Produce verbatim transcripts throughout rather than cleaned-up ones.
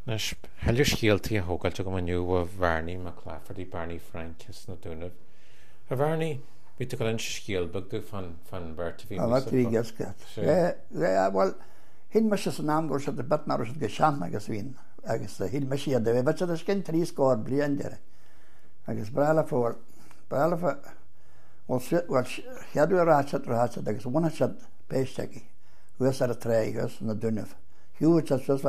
Nes heilir scialtaí a thógailte go maniu a bharnaí má Claffordí Barney Frankis na dúnamh. A bharnaí bhí tú go linn scialbag dú fan fan bhirta bhí A bhhat bhí gascat. Bhil hin me san námgóir se de betnar go sean agus bhín agus hí me siad bh bheit a cin trí scóir blion deire. agus breala fór breala cheadú ráte ráte agus bhna se péisteí thuas ar a trégus na dúnamh. Hiú se sus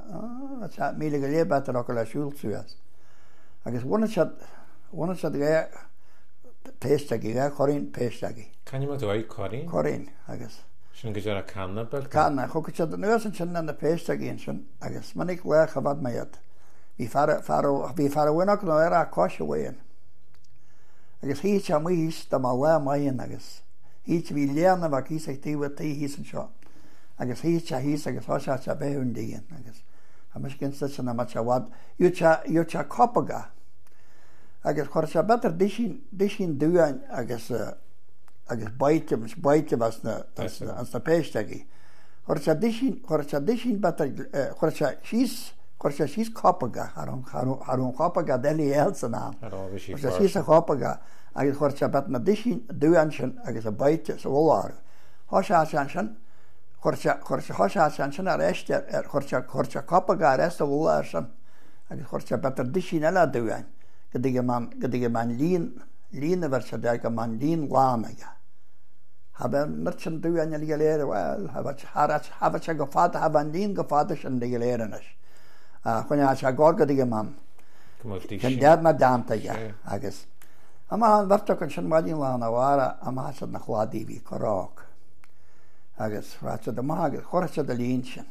mí go lébetar a go le siúlsúas. agus bhna bhna se ré péisteí ré choín péisteí. Caine má dóid choín? Choín agus. Sin go dear a canna bel? Canna, chugus se nuas an sin na péisteíon sin agus manig lecha bhd maiad. Bhí bhí farhhaach nó ar a cóise bhhaon. agus hí se mhís do má le maion agus. Hí bhí léanana bh hí tíh tí hí an seo. agus hí se hí agus thoá se béún díon agus a mis cinsta sin na mat se bhd dú se copaga agus chuir se betar dísin dúin agus agus baite baite was na na péisteí. chuir se chuir se dísin chuir se síos chuir se síos copaga arún copaga delí el san ná. chuir se síos a copaga agus chuir se bet na dísin dúin sin agus a baite sa bhláir. Thá se an sin chuir se thoá an sin ar éiste chuir se copaga ar éiste bhláir san agus chuir se betar dísin eile dúin go dtí man líon lína bhar se de go man líon lánaige. Ha nar sin dúin le léir bhil ha se go fád ha an líon go fáda sin de léirenas. chuine se gá go dtí man cin dead na dáantaige agus. Am an bharrta an sin maidín lána bhhara am se na chládaíhí chorách. agus ráte do agus choirte de líon sin.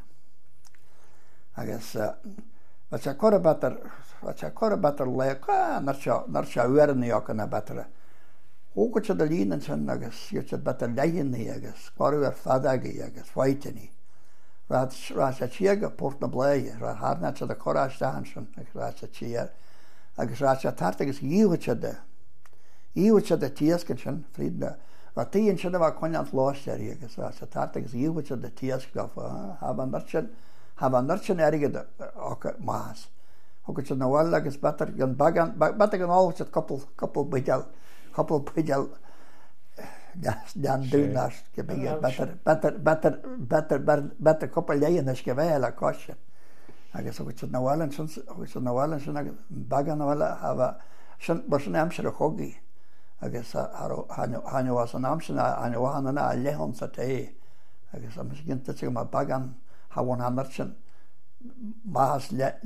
agus se chu betar se chu betar le nar se uannaíach na betara. Ógad se de lían sin agus dú se betar lehannaí agus choú ar fadaagaí agus fáitiní. rá se tí go pórt na bléige ra hána se a choráisteán sin agus rá se tíar agus rá se tart agus díhaite de íhaite de tíascan sin frídna. Ra tíon sin bh chuine an láisteí agus rá se tart agus díhaite de tías go haban sin aige más. Thgad se nóhil agus bet an áhaite couple bidal couple bidal dean dúnas go betar coppla léananas go bhéile a caiise. agus agus nóhhain sin nóhhain sin agus bagan nóhile sin mar sin amsir a chogaí agus hainehá an amsina anhhanana a lehann sa té agus a ginnta go má bagan hahain hanar sin más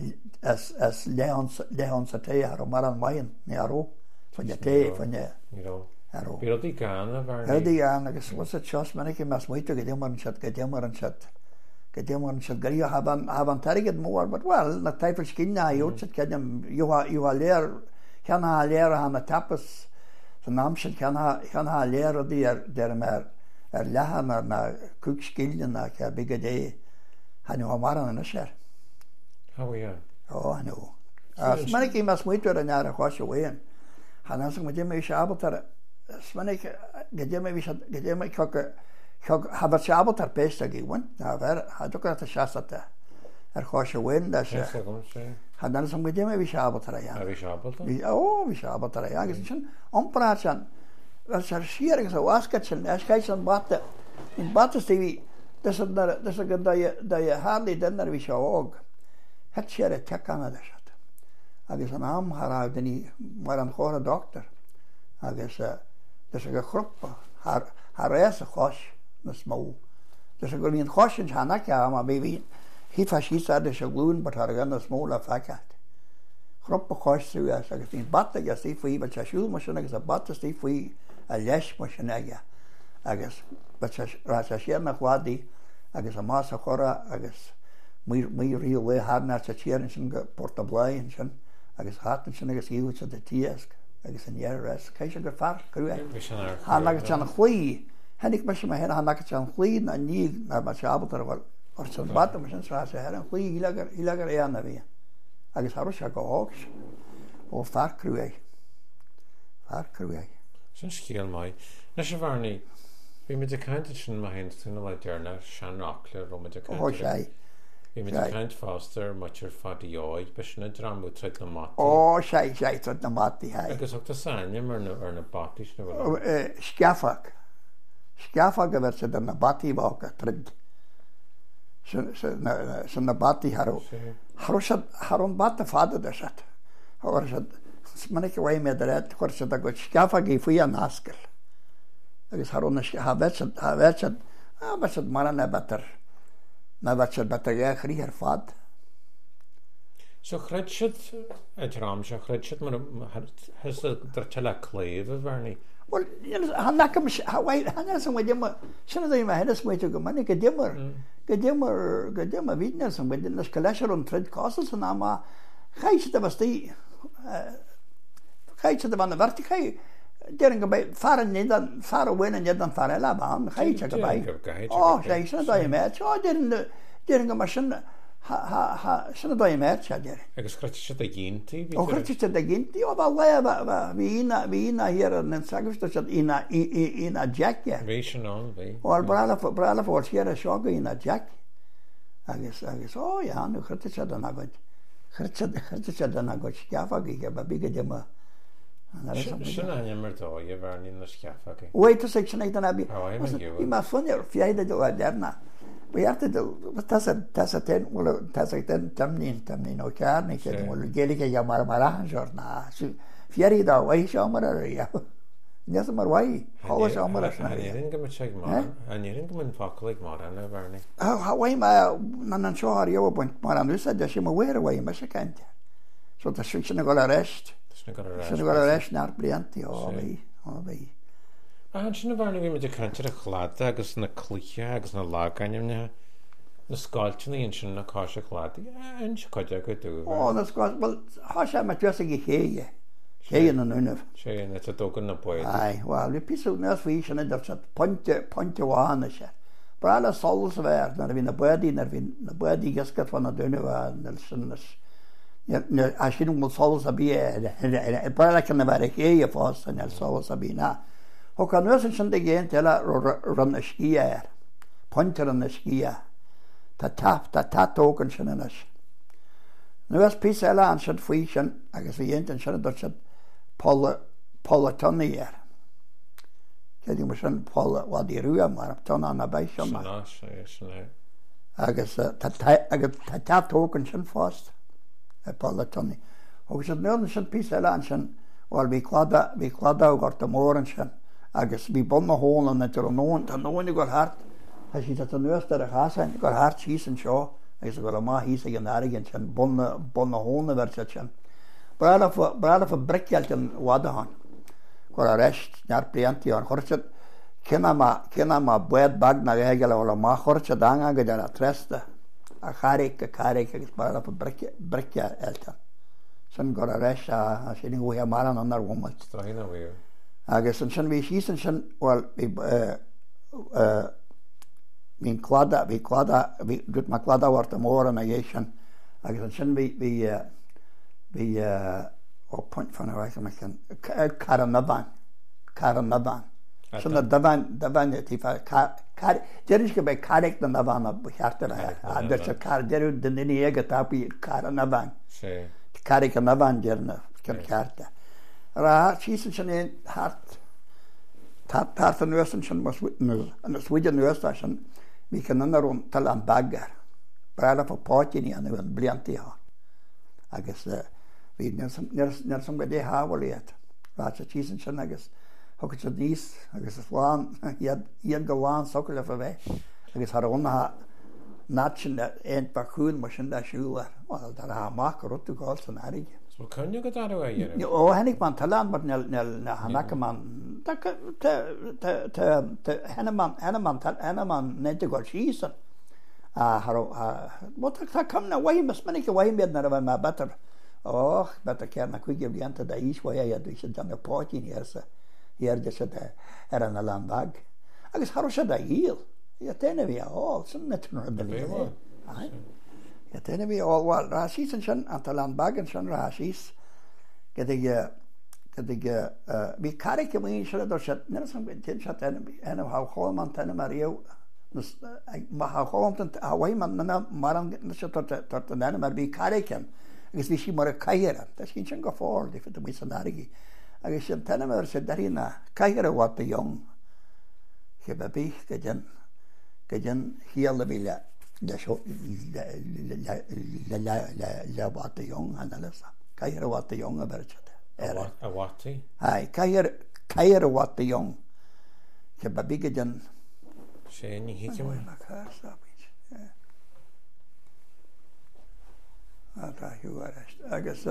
lehann sa té ar mar an main ní aró fan té fanne. Bhí gána Hí an agus was a teos minic meas muoite go démar an sead go démar an sead go démar an sead garí an taigad mór, but well na taifir cinna út cenim dúá léir cheanna léir a na tapas san ná sin cheanna léir a dí ar de mar ar lehan ar na cúg scilna ce bigad é hanú ha mar an na sé. Ó hanú. Minic meas muoite an near a cháise bhhéin. Hanna mu dé mé se abaltar Smannig habar se abal ar péiste íhain ná bhar hadú a seaasta ar cháise bhhain lei se Hadna san mu dé bhí se abaltar ó bhí se abaltar agus sin omprá an se siar agus a bhhasca sin ecéis an bata in batastíhí go hálíí dennar bhí se ág het sé a teánna lei se agus an amthrá daní mar an chóra doctor agus Dus go chruppa haar réas a chos na smó. Dus go íon chosin hena ce a bé hí hí fa sí de se glún, bar tar gan na smó a feceat. Chruppa choisú agus hín bat agus tí faoí ba teisiú mar sin agus a battí faoí a leis mar sin aige agus rá sé nach chládaí agus a más a chora agus mí rií le hána sa tían sin go Porta Blain sin agus hátan sin agus íú a de tíasc. agus an dhéras cé se gur far cruú há agus an chuí henig me sem hen há agus an chuí na ní na mar seabaltar bhil or san bat mar sin rá sé an chuí ílegar éanana bhí agus har se go águs ó far cruú far cruú. Sin scíal mai na se bharnaí bhí me de caiinte sin mai hen túna le dearna seanach le ro ó sé Bhí mit Kent Foster muir fadí áid be sinna dramú trid na mat. Ó sé sé trid na matí ha. Agus ochta sanim ar ar na batis na bhfuil. Sceafach. Sceafach a bheit na batí bhácha trid. San na batí harú. Harú harún bat a fada de se. Hor se mannig bhhaim me a réid chuir se a go sceafach í faoi an nascail. Agus harún ha bheit ha bheit a bheit mar an betar. Na bheit se betar é chrí ar fad. So chreid siad a drám se chreid siad mar has dar te le cléomh a bharnaí. Well, han nakam hawaii han san wedi ma sinna dai ma hedas mai to go mani ke dimmer ke dimmer ke dimmer vidna san wedi nas kalasher on tred castle san ama gaitje da was die gaitje da van de vertikai dering bij faren niet dan faren winnen niet dan faren la baan gaitje bij oh zij sinna dai ma oh dering dering ma sinna ha ha ha sinna dai ma cha der agus chreid siad a ginti o chreid siad a ginti o ba la vína vína hier en sagst dat ina ina jack ja vision on we o brala brala for hier a shoga ina jack agus agus o ja nu chreid siad a nagod chreid siad chreid siad a nagod scafa ge ba big de ma sinna nimmer dó je bharnaí na scafa wait to section eight na bi i ma funner fiade do derna we have to do tas tas ten well tas ten tamnin tamnin o carne che vol geli che chiamare maranjor na fieri da wai shamara ya nes mar wai how shamara ani ring me check mar ani ring me faklik mar na varni ah how wai ma nan nan shor yo point mar an usa da shima where wai ma shakant so ta shikna gola rest shikna gola rest nar brianti o vai o vai a sinna bharna bhí me de cantar a chláda agus na clúthe agus na lágainne na sáiltena on sin na cáise chláda an se chuide go dú ó na sáil well há sé me tuasa go chéige chéan an unmh sé na dógan na buid ai bháil bhí pisú nas bhí sinna do ponte ponte bhána se brala solas bhéir na bhí na budaí na bhí na budaí gascat fan na duine na sin a sin mú solas a bí brala can na bhar chéige fás an solas a bí ná og kan nu sin de gen til ran skia pointer an skia ta tap ta ta token sin an nu as pisela an shit fusion agus vi enten sin dat shit pol polatonia ke di mosan pol wat di ruam mar ton an bei shom agus ta agus ta ta token sin fast e polatonia og shit nu sin pisela an sin wal vi klada vi klada og got morgen sin agus bhí bon na hóna na tar nóin tá nóin go hart a si dat an nuastar a chasan go hart hís an seo agus go má hís a an aigen sin bon bon na hóna ver se sin brala brala fa brekjalt an wadahan go a rest nar plianti an chorchat kena ma kena ma bued bag na egel ola ma chorchat anga go der a tresta a charik a charik agus brala fa brekja brekja elta sin go a rest a sin go ha maran an ar womat staina we agus an sin bhí sísan sin bhil hín clada bhí clada dút má cladahhart a mór an a dhé sin agus an sin bhí bhí ó point fan bhaith me cin car an naban car an naban sin na daban daban tí déiris go bheith carric na naban a cheartar a der se car deirú den duine éige tapí car an naban carric an naban dearna cin cearta ra sísan sin é hart tá an nuasan sin mas an swide nuasta sin mí can anarún tal an baggar brala fa páitiní an an blianttí há agus hí nar sam go dé háhaliad rá a sísan sin agus thugad se níos agus bháin iad go bháin soca le fa bheith agus thrónathe ná sin éint ba chuún mar sin leisiúla dar a amach go rutú gáil san aige Well, can you get out of way? Oh, Henrik man talan, but nel nel na hanakaman. Ta ta ta ta ta Henneman Henneman Henneman net to go season. Ah, haro ah. What ta come na way mas manik way med na ra ma better. Oh, better care na quick give anta da is way ya do should done a party here sa. Here just at era na landbag. Agus haro should da heel. Ja tenne vi all some net no the. Ai. Ja tenne vi all well rasis and shan at landbag and shan rasis. Get the get the vi karike min should do shit. Never some tin shot and how Holman tenne Mario ha choint a bhaimman na mar an se tart an enne mar bhí caricin, agus bhí si mar a caiire, Tás cinn sin go fáil dí fit mí san airigi. Agus sin tenimir sé darína caiire bhhat a jong, che be bí go gin go gin hial bhí le le bhhat a jong an lesa. Caiire bhhat a jong a berte. A bhhatí? Hai, caiire caiire bhhat a jong, che be bí go gin sé ní hiice mu. Tá hiú agus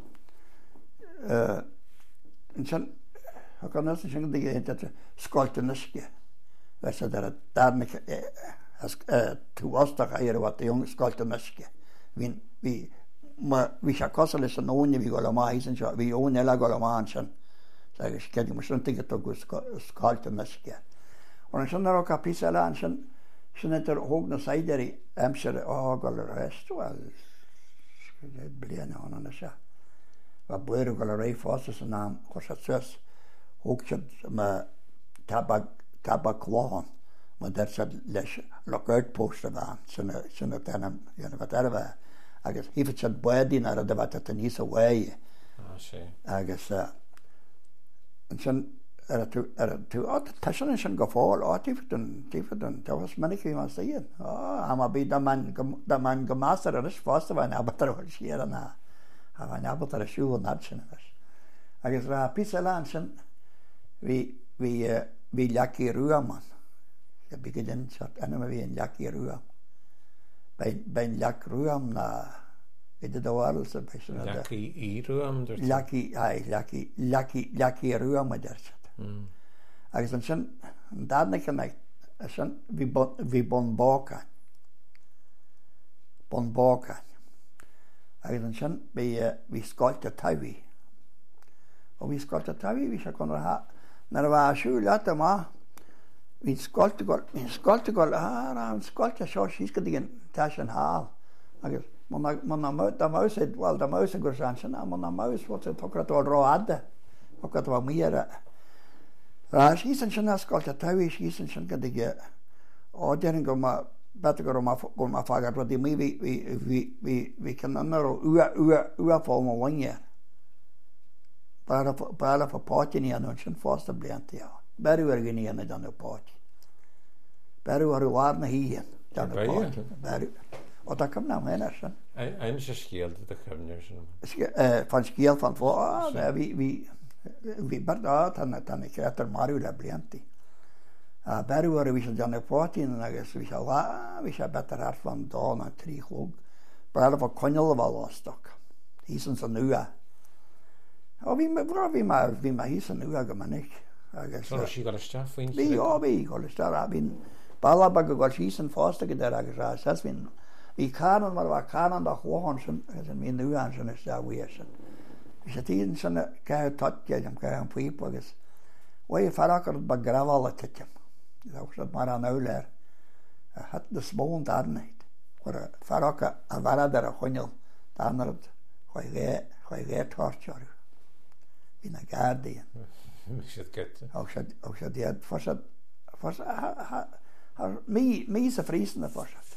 sin gan sin dhéanta sáilte naisce leis ar darna túáach a ar bhhat jong sáilte naisce. Bhí bhí se cosa leis an óine bhí go le máis an seo, bhí ón eile go le máin sin agus ceidir mar sin tuige go sáilte naisce. Or an sin ar á pí eile an sin sin idir thóg na saidirí amsir á go le restúil bliana anna se. Ba buir go le ré fása san ná chu se suas thóg siad me tabbaláán má der se leis le gairdpósta bhean sinna denam dhéanamh ar bheith agus hífa siad buidín ar a de bheit a níos a bhaige agus sin tú tá sin sin go fáil átífaún tífaún tehas minic hí más iad á bí man go másar a is fásta bhain abatar bhil siar an ná a bhain abatar a siúil ná sin agus ra pí leán sin hí leací ruaman bí go din enam a bhí an leací ruam bein leac ruam na idir dohil sa be sin leací í ruam leací leací ruam a deirse. Agus an sin an dána cynnig sin bhí bon bácain bon bácain agus an sin bhí sáilte taimhí ó bhí sáilte taimhí bhí se chun nar a bh siú le má hín sáilte go hín sáilte go an sáilte seo síos go dtíon tá an háil agus máid bhil dá mása gur san sin man na más bhil tucratá ráada go bh míar Rá sí san sin sáilte taimhí sí san sin go dige ádearan go bet go go má fágad rudí mí bhí cenar ó ua fáil bhaine bailile fa páitiní anú sin fásta blianta á. Beú ar gníana denú páiti. Beú ar bhhar na hííon beú ó tá cum ná héanaar sin. Ein sé scéalta de chumneir sin. Fan scéal fan fá bhí hí bardá tanna tanna crétar marú le blianttí. A beú ar bhí se deanna pátíín agus bhí se lá bhí se betar ar fan dána trí chlóg, breile fa coinil bhlástoach. Hí san san nua. Ó bhí bra bhí mar bhí mar hí san nua go manic. Agus sí go isteach faoin. Bhí ó bhí go isteach a bhín bailaba go gáil sí san fásta go deir agus rá sas bhín bhí canan mar bh canan a chláán sin agus an mí nuan sin is bhí sin. sé tín sanna ce tatgeam ce an puip agus bha farachar ba grahála titim se mar an áléir a hat de smón darnaid chu a faracha a bharad ar a chuineil darnad chuid ré táirtearú hí na gardaíon ó sé déad mí a frísan a fosad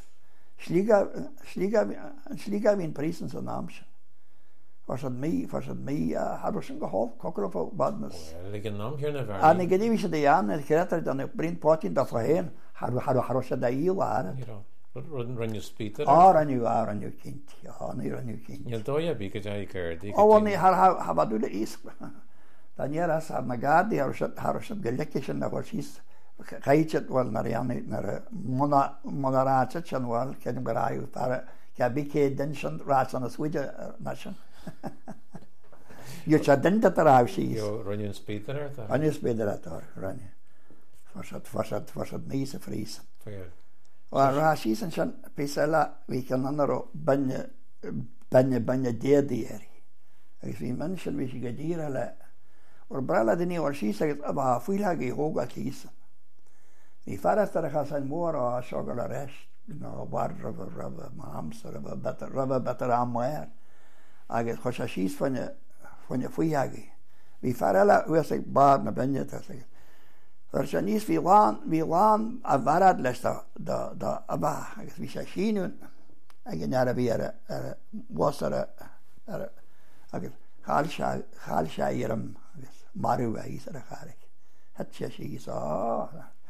slíga hín prísan san náam sin Farsad mí farsad mí har sin go há cogur á badnas. Anig go dtíhí sé d an crétar an brin pátín da héin har se da íhhar. Rannne spítar? Á ranniu á ranniu cinint ní ranniu cinint. Iil dóia bí go deicir óhhaí habúla is Daníar as ar na gardaí har se go leici sin na bhil síos chaitead bhil na réanú nar ráte an bhil cenim go ráú ce bí cé den sin rá an na suide na sin. Dúir se dinta a rah sí runún spéidir an spéidir atá ranne farsad mí a frísan. rá sí an sin pí eile bhí an anar banne banne déadaí agus bhí man sin bhí si go ddíra le or breile duine bhil sí agus a bh fuiile í hóga lísan. Bhí fertar a chas an mór á seo go le reist bhar rabh rabh mámsa rabh betar an muir. agus chu sé síos fanne fanne faoitheagaí. Bhí fer eile uas ag bad na benne Ar sé níos bhí lán bhí lán a bharad leis a bha agus bhí sé síún a gin ar a bhí ar was ar agus cháil sé arm agus marú a ís ar a charig. Het sé sí á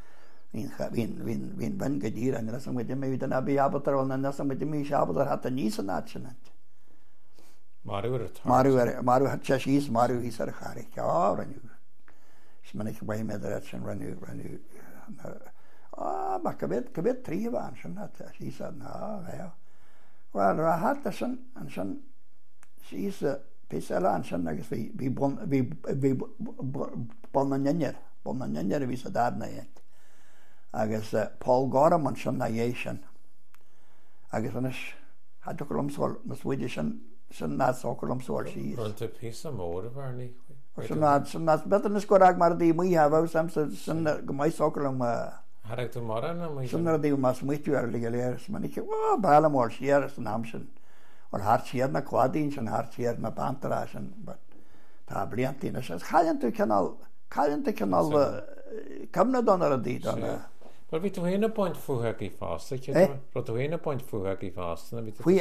hín ben go dír an nas mu mé den a bí abatar an nas mu mí se abatar hat a níos an náint. Marú het sé síos marú ís ar a charig á ranú. Man ik bij me dat zijn renu renu ah maar kabet kabet drie waren zijn dat ze zei nou ja wel er had dat zijn en zijn ze is pisala en zijn dat we we bon we we bonanjer bonanjer wie ze daar nee agus Paul Gorman zijn nation agus dan is had ook om zo met wie zijn zijn na zo om zo ze is want de pisa mode waren niet Sannas betannas korák mar dí mí ha sam san go mai sokolum Har tú mar na san dí mas muú ar leléir man ik bail mór siar san amsin or hart siar na quadín san hart siar na bantará but tá bliantína se chaan tú canal chaan tú canal camna don ar a dí Well vi tú héna point fuhaí fast Ro tú héna point fuhaí fast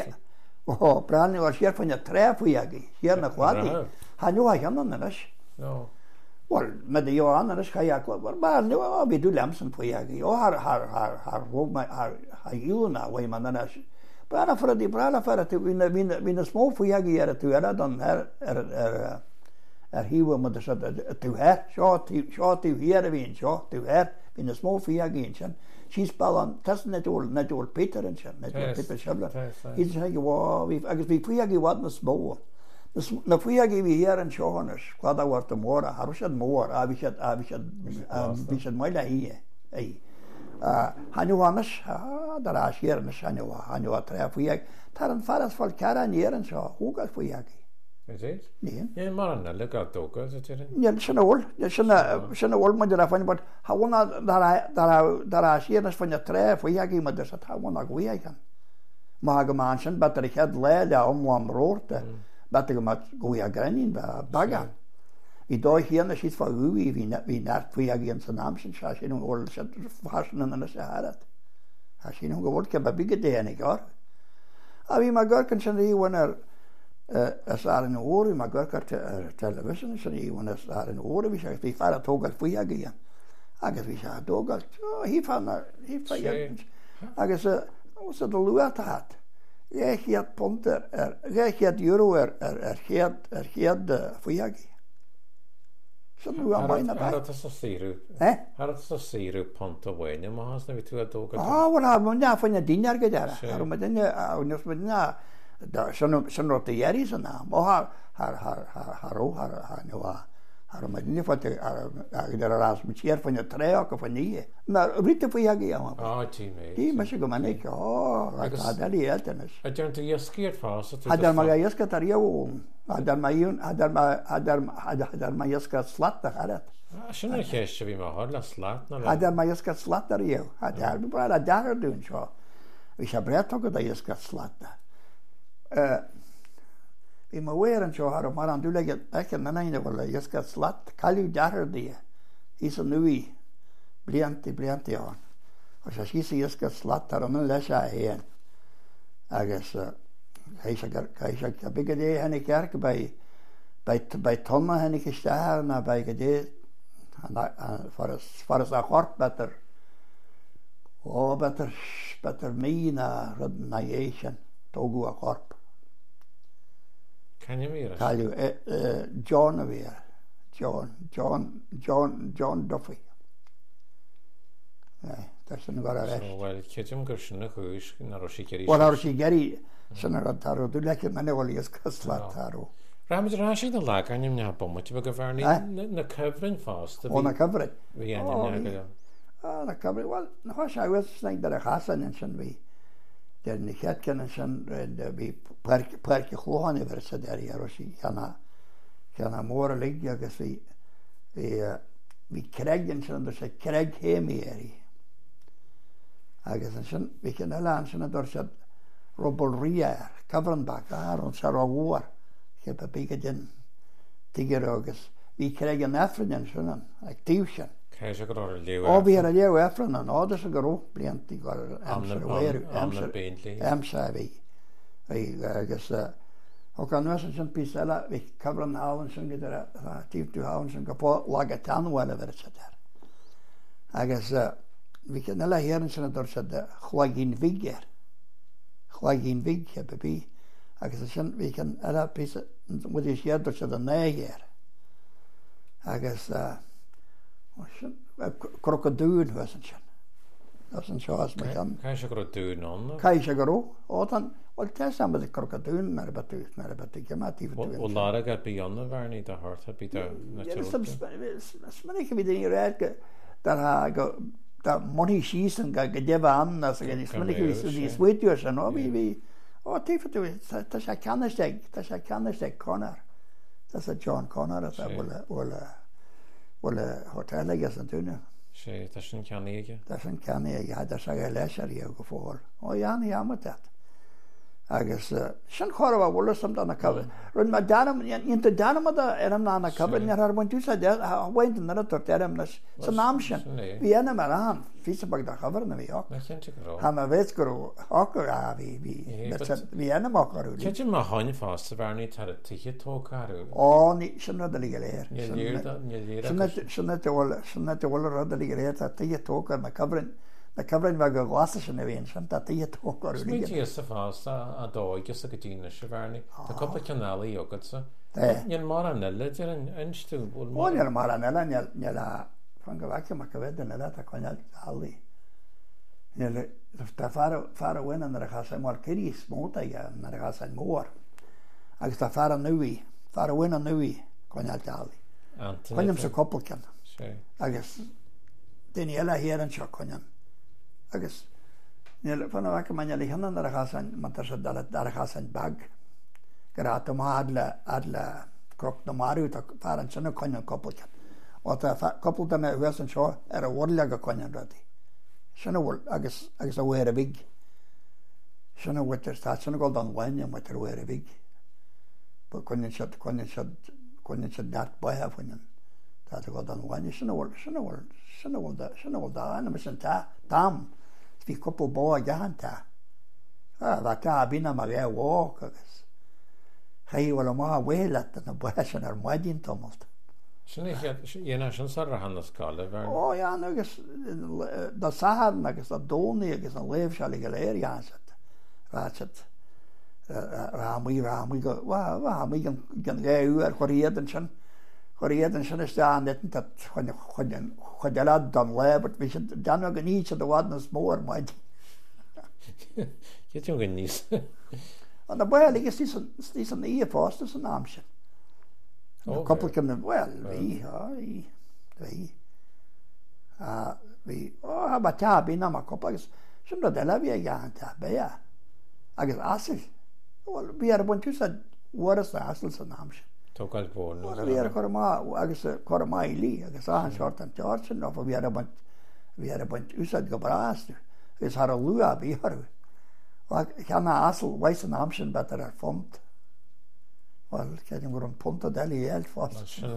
ó brani war siar fanna tre fuagi siar na quadí Hannu ha hannan nas? No. Well, med det jag annars ska jag var bara nu har vi du lämsen på jag. Jag har har har har våg mig har har juna vad man annars. Bara för att det bara för att vi vi vi små för jag gör att du är den här är är är hiva med det så att du här så att så att du här vi så du här vi små för jag igen. She's ballan tas net all net all Peter and net Peter Schabler. It's like wow we I guess we för jag vad med små. Na fuiagi vi hier an Johannes, qua da war de mor, har sé mor, a vi sé a vi sé vi sé meile hi. Ei. Ah, hanu Hannes, da ra hier na hanu hanu atra fuiag, tar an faras fol cara nieren so, hugal fuiagi. Is it? Nee. Ja, maar na look at doka, is it? Ja, sna ol, ja sna sna ol mo dra fan, but hauna da da da hier na van atra fuiagi mo der sat hauna guiagan. Ma ga manchen, batter ik had leila om wam roorte. Batte mat goia granin ba baga. I do hier na shit for ui vi na vi nart vi agien san amsen shashin und ol shat fashion na shaharat. Hashin un gewolt ke ba bige de ene gar. Abi ma gar kan shani woner asar in ori ma gar kart television shani woner asar in ori vi shak vi fara togal vi agien. Agus vi sha dogal. Hi fana hi fa agus so de luat hat. Jeg het ponter er jeg het euro er er het er het fuiagi. Så nu är mina Har det så ser Eh? Har det så ser ponter vägen, men har snä vi tror att åka. Ah, vad har man där för dinar gedara. Har man den och nu med na där så så något det är så na. Och har har har har har har har nu har man den för att där ras med cher för tre och för nio. Men lite fuiagi ja. Ah, teammate. Det måste gå man inte. Ja, det är det alternativt. Jag tror inte jag skärt fast. Hade man jag ska ta jo. Hade man ju hade man hade hade man jag ska slatta harat. Ah, skönna käste vi med hålla slattna. Hade man jag ska slatta jo. Hade vi bara där då så. Vi ska berätta att jag ska slatta. Eh vi må vara så här och man du lägger jag men nej det var jag ska slatt kalju där det. I så nu vi blianti blianti ja. Och så ska jag ska slatta och men läsa igen. Jag så Hij zei, hij zei, heb ik idee aan de kerk bij, bij, bij Tonna en ik gestaan naar bij idee, voor het, voor het akkoord beter, oh beter, beter mee naar naar Jezus, togu akkoord. Kan je meer? Kan je, John weer, John, John, John, John Duffy. Nee, dat is een goede rest. Zo, wel, ik heb hem gereden, goed, naar Roshikeri. Wel, Roshikeri. Sanna taro du leke mane wali skasla taro. Ramad Rashi the lag an nim na bomma ti bagarni na covering fast. On cover. We an na. Ah, na cover. Well, no I was saying that Hassan and Shan we der ni het ken Shan de bi park park khlohan versa der Roshi kana kana mor ligga gesi vi vi kreggen Shan der kreg hemeri. Agas Shan vi kan ala Shan der shat Robol Rier, covering back Aaron Sarawar. Ik heb een beetje den tigerogus. Wie krijgen Afrikanen zo'n actiefje? Cé sé go leú ó bhí ar a léú efran an ádas a goró bliantí go amsarhhéirú amna Bentley amsa bhí agus ó gan nu sin pí eile bhí cabran háhan sin go tíú háhan sin gopá le a tanhile ver se der agus bhí cin eile héann sinna dor se de chhlaigín vigéir chhlaigín vig he bebí agus sin bhí cin eile pí mu séidir se an néhéir agus crocodún was sin das an seás me an Cai se go dún an cai se goró ó an bhil te sam crocodún mar batú mar batú gematí ó lára go bíonna bharnaí de hartha bí smannig bhí í réid go moní sísan go go déh an smannig smuitiú san ó bhí bhí ó tífaú tá sé ceaniste tá sé ceaniste Connar Tá a John Connar a bhfuil bhfuil hotelige an túne sé tá sin ceanige Tá an ceanige a se go leis ar í go fóil ó dheanana am agus sin chorah bhla sam anna cabin run mar inta danamada ar an nána cabin ar buin túsa bhaint na a tortem leis san ná sin bhí ana mar an físabag de chabar na bhíach ha a bhéit gur águr a bhí bhí anamachú Ke má háin fásta bharnaí tar a tuiche tócarú ó ní sin rud a lí léir sinna bhil rud a lí réir a tuige tócar na cabrin na cabrin bhe go gláasta sin a bhíon sin tá tuige tócar Smítí sa fásta a dóigus a go dtíine se bharnaí Tá coppla ceanalaí agad sa Níon mar an eile ar an instú bhil mar an eile ne fan go bhaice mar go bhéid an eile a chuineal halaí Tá far a bhhaine ar a chaá mar cirí smóta nar a chaá mór agus tá far an nuí far a bhhaine nuí chuineal halaí chuinem sa coppelcin agus duine eile héar an seo chuinean agus fan bhaice man le henan ar a chaáin man se dar a chaáin bag gur á má le le croch na marú far an sinna chuinean coppelcin ó coppelta me bhuias an seo ar a bhla go chuinean radí sinna bhfuil agus agus a bhhuiir a bhig sinna bhaitir tá sinna gáil an bhaine mu tar bhhuiir a bhig chuine chuine chuine se neart baithe faoinean tá gáil an bhaine sinna bhfuil sinna bhfuil sinna bhfuil sinna bhfuil dána me sin tá tam hí coppla bó a gahananta bheit tá bína mar bheith bhá agus chaíhfuil má bhhéile na bu sin ar maidín tomalt dhéana sin sa a hanna scala bhar ó an agus dá sahan agus a dónaí agus an léh se go léirheansa ráit ráí ráí go mí gan réú ar choíad an sin choíad an sin is an chuin chuile don lebert hí dan go ní a bhád na smór maid Ge go níos an na buil agus tí an í fásta san náam sin koppelken well hí hí hí ó ba te bí na kop agus sin eile bhí gaan te be agus asil bhí ar buint tú waras asal san náam sin Tóáil bó bhí ar chomá agus chomá lí agus an seart an tesin nó bhí ar buint bhí ar buint úsad go braú gus har a luúa bíharú cheanna asal weis an náam sin betar ar font Well ke gur an punta deli el fast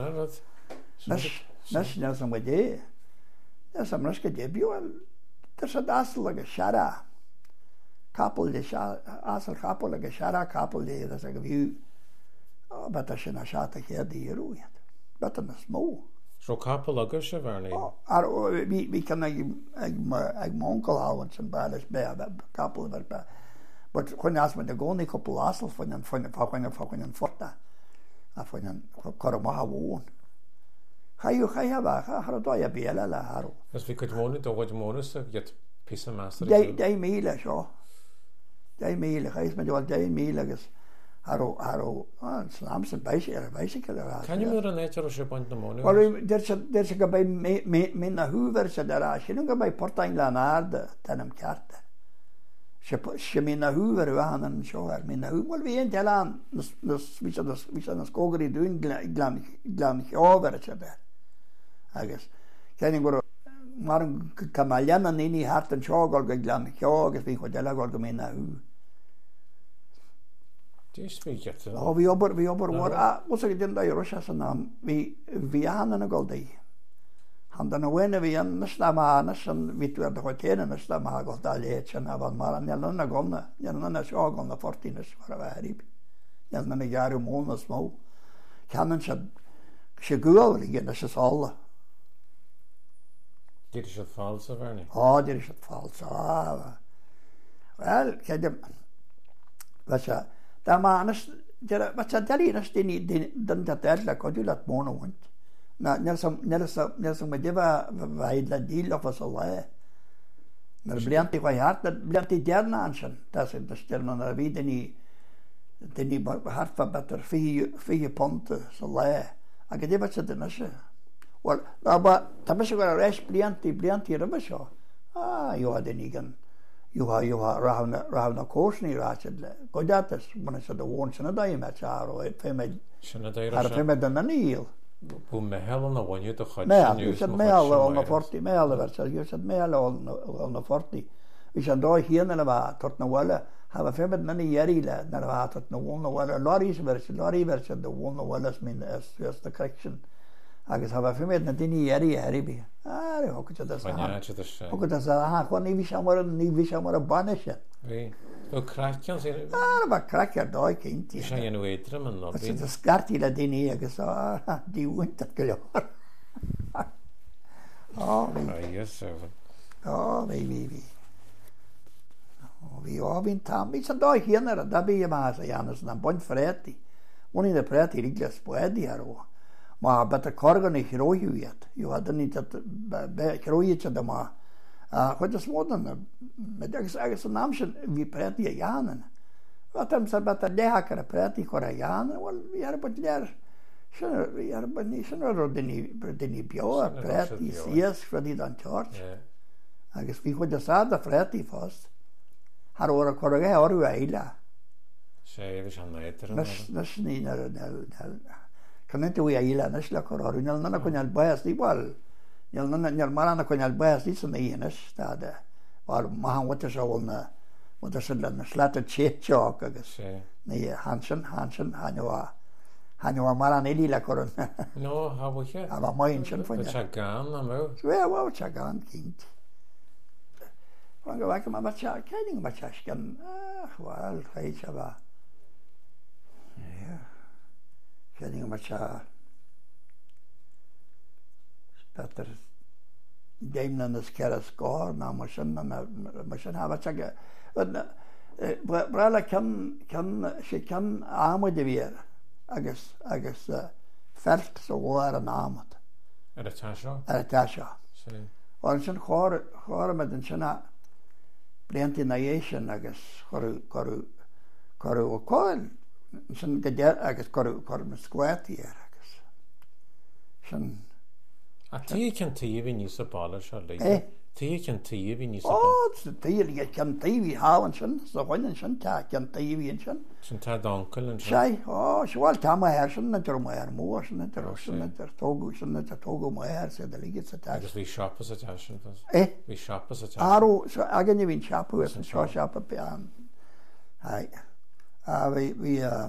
Nes an dé sam neske débi er se asel a sera kapel de asel kapel a sera kapel dé a go vi bet sin a chata ché í roiet bet an smó. Ro kapel agus se verni vi kan ag monkel hawen sem beiles be kapel ver be. But chuin as me de gcónaí couple asal foin an foin fachain fachain an forta a foin an chor má bhin. Chaú cha bhecha har dó a béile le Harú. Gus bhí chumóna dóid mónas a get pí meastar. dé míle seo dé míle chais me bhil dé míle agus Harú Harú slám san béisi ar a béisice le. Caine mu an éitir se point na móna? Well der se go bé mí na húver se derá sin go bé portain le náde tenam cearta. se mí na húver bhean an seo ar mí na húhil bhí on teán ví an na scógarí dún glan cheáver se de agus chénig gur mar cum leanna naí hart an seágáil go glan cheá agus bhí chu deileáil go mí na hú. bhí obair bhí obair bhór a go din ro san ná hí bhí anna na gáildaí Han den wene vi en næsta maana som vi tror det hotellet næsta maana gått alle kjenner av maran jeg lønner gående jeg lønner så gående fortines for å være i jeg lønner gjøre måneder små kan en ikke ikke gå ligge det så alle Det er ikke falsk, Verni? Ja, det er ikke falsk. Ja. Vel, kan det... Hvad så? Der er andet... Hvad så? Der er næst den der der kan du lade måne rundt. Når som når som når som det var var et eller andet og for så lade. Når det bliver det var hart, det bliver det der nansen. Der så der stiller når vi den i den i hart for bedre fire fire ponte så lade. Og det var så det næste. Well, aber da bist du gerade recht brillant, die brillant hier aber schon. Ah, jo den igen. Jo har jo har ravna ravna korsni rachet. Godatas, man så det won såna där med char och ett fem. Såna där. Har fem den nil. På med hela och ju det har. Nej, ju så med alla och fyrtio med alla väl så ju så med alla och fyrtio. Vi kan då här när det var tot nå walla. Har fem den i järila när det var tot nå won walla loris vers lori vers det won walla min första correction. Agus hava fimedna dini yari yari bi. Ah, ho kucha da sa. Ja, det är. Ho kucha sa ha ko ni vishamara ni vishamara banesha. Vi. Och kracken ser. Ah, va kracker då inte. Jag känner nu etter men då. Det är skarti la dini jag sa di unta klo. Ja, ja, just så. Ja, vi vi vi. Och vi har vi tam. Vi så då hinner där blir man så gärna sån bon freti. Hon är det preti riglas på edi här och ma bata korgan ich rojuet. Jo hade nicht att be rojuet da ma. Ah, heute smoden med det säger så namn vi preti janen. Vad de så bata läkare preti koreaner och vi har på där. Så vi har på ni så när den i den i bio preti ses för det den church. Ja. Jag vi hade så där preti fast. Har ora korga har vi ila. Säger vi så heter det. Nas nas ni när när kan inte vi ila nas la koror ni nana con al bias igual ni nana ni marana con al bias ni som är nas där var man vad så hon vad så den slata chechock agus ni Hansen Hansen han var han var marana ila koror no har vi ju ja var mein schon von ja gan men så är vad jag gan kind man går väl man bara kan inte bara kan ah väl hej va ja kan inte bara Peter Damien skara skar na maskinen maskinen har varit jag bralla kan kan kan amade vi agas agas fält så var det namnet är det Tasha är det Tasha så och sen har har med den såna Plantination agas har har har och kol sen det där agas har har med squat här agas sen att det kan te vi ni så baller så Eh? det kan te vi ni så Åh, det är ju kan te vi ha en sån så kan sån ta kan te vi en sån som tar dankeln så Säg, åh, så allt har man här sån där man är mor sån där sån där tåg sån där tåg man här så det ligger så där. vi shoppas at Tasha Eh? vi shoppas at Aro så jag ni vin shoppa och så shoppa på an. Nej. Ah vi vi eh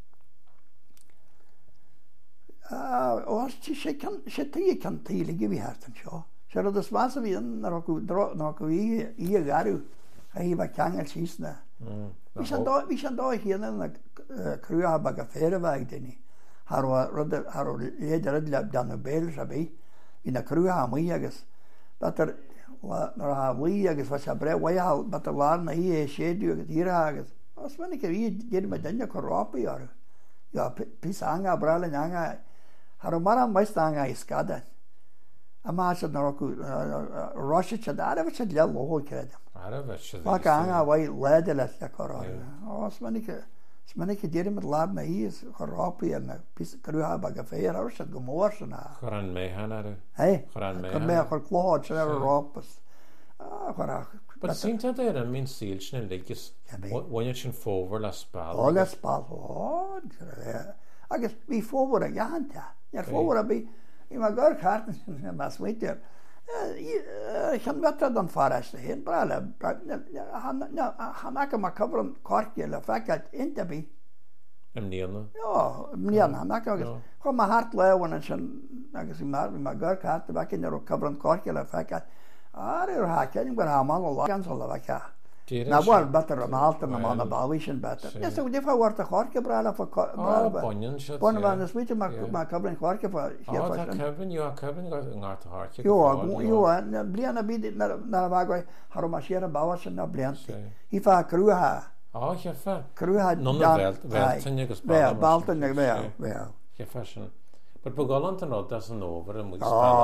Ah, och så kan så te kan te ligger vi här så. Så det svar så vi när och när vi i garu. Hej vad kan jag sista. Mm. Vi kan då vi kan då här när krua baga färväg den. Har rod har leder det den bel så vi i när krua miagas. Batter när ha miagas vad så bra vad jag batter larna i skedu diragas. Och så men vi det med den korapa gör. Ja pisanga bralen anga. Har mara mest anga iskada. Amma så när och Russia så där var så låg kred. Ara vet Vad kan jag vai ledela så kora. Och så men inte så men inte det med larna i korapa igen. Pis krua baga fera och så gomor såna. Koran med han är Hej. Koran med Kan med kor klart så där rapas. Ah kora. Men syns det där en min stilsnäll ligger vad jag känner forward la spal Alla spal. Åh. Jag guess vi får våra janta. Jag får våra bi i man går kartan mas vet jag. Jag kan veta den faras det helt bra. Han han han kan man cover kork eller fakat inte bi. am níana. Ja, mlíana, nach agus chu má hart lehain an sin agus mar má gur cat bhe cin ar cabran cóce le fecha ar ar ha cenim gur haán lá gan le bhecha. Na bhil betar an altar na mána bailí sin betar. Yes go ddífhhhar a chóce breile Bun bhe na svíte má cabran chóce Kevin you Kevin gáthce. Jo blianana bí na bhagaid Har má siar a bá sin na blianta. Hí fá cruúthe. Á fe Cruúthe agus baltain bhe bhe. Ge fashion. But bu galant an rod as an over and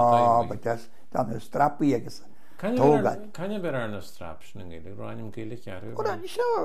dan is strappi agus. Can you be ar na straps na gile ránim gile cearú? Ora